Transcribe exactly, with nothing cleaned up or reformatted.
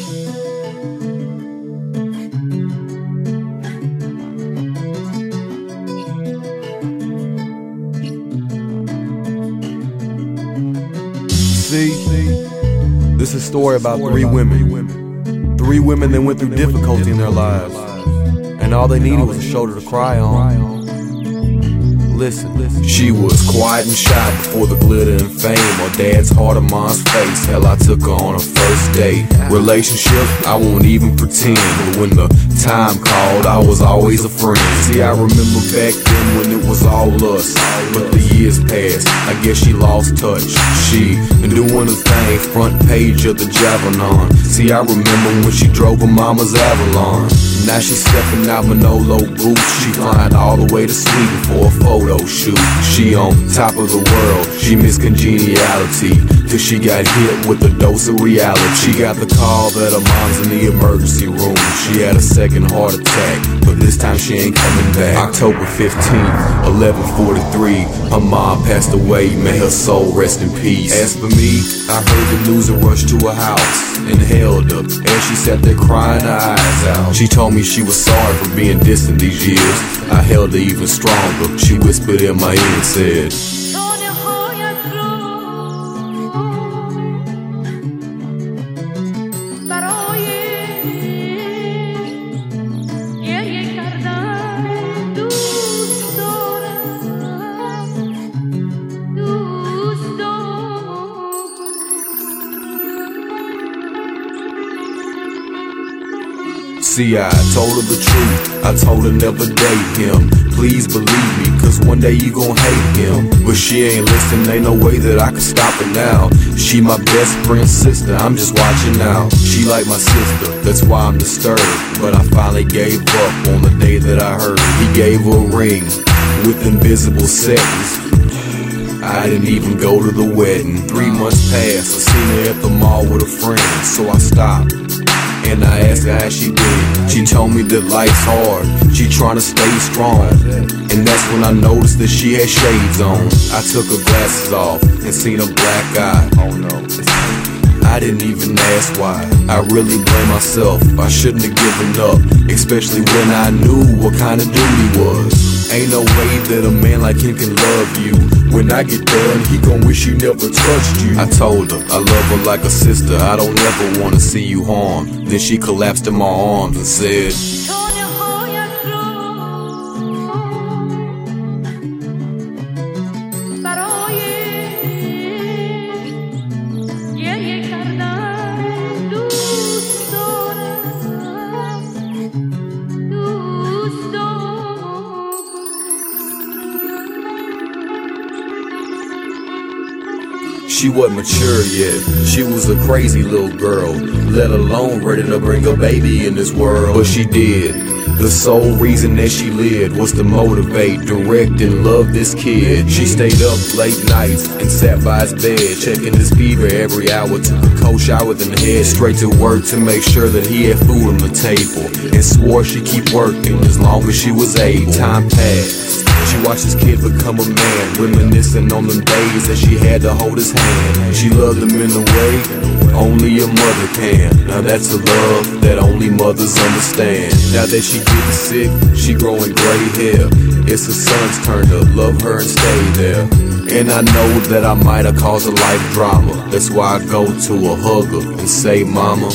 See, this is a story about three women. Three women that went through difficulty in their lives, and all they needed was a shoulder to cry on. Listen, listen. She was quiet and shy before the glitter and fame, or dad's heart or mom's face. Hell, I took her on a first date. Relationship, I won't even pretend, but when the time called, I was always a friend. See, I remember back then when it was all us, but the years passed, I guess she lost touch. She been doing a thing, front page of the Javelin. See, I remember when she drove her mama's Avalon. Now she's stepping out Manolo boots. She flying all the way to Sweden for a photo shoot. She on top of the world, she missed congeniality, till she got hit with a dose of reality. She got the call that her mom's in the emergency room. She had a second heart attack, but this time she ain't coming back. October fifteenth, eleven forty-three, her mom passed away, may her soul rest in peace. As for me, I heard the news and rushed to her house and held her as she sat there crying her eyes out. She told me she was sorry for being distant these years. I held her even stronger. She whispered in my ear and said, see, I told her the truth, I told her never date him. Please believe me, cause one day you gon' hate him. But she ain't listening, ain't no way that I can stop her now. She my best friend's sister, I'm just watching now. She like my sister, that's why I'm disturbed. But I finally gave up on the day that I heard he gave her a ring with invisible settings. I didn't even go to the wedding. Three months passed, I seen her at the mall with a friend. So I stopped and I asked her how she did. She told me that life's hard, she tryna stay strong. And that's when I noticed that she had shades on. I took her glasses off and seen a black eye. Oh no, I didn't even ask why. I really blame myself, I shouldn't have given up, especially when I knew what kind of dude he was. Ain't no way that a man like him can love you. When I get done, he gon' wish he never touched you. I told her I love her like a sister, I don't ever wanna see you harm. Then she collapsed in my arms and said, she wasn't mature yet, she was a crazy little girl, let alone ready to bring a baby in this world. But she did. The sole reason that she lived was to motivate, direct, and love this kid. She stayed up late nights and sat by his bed, checking his fever every hour, took a cold shower, then head straight to work to make sure that he had food on the table, and swore she'd keep working as long as she was able. Time passed. She watched this kid become a man, reminiscing on them days that she had to hold his hand. She loved him in a way only a mother can. Now that's a love that only mothers understand. Now that she getting sick, she growing gray hair. It's her son's turn to love her and stay there. And I know that I might have caused a life drama. That's why I go to her, hug her, and say, Mama,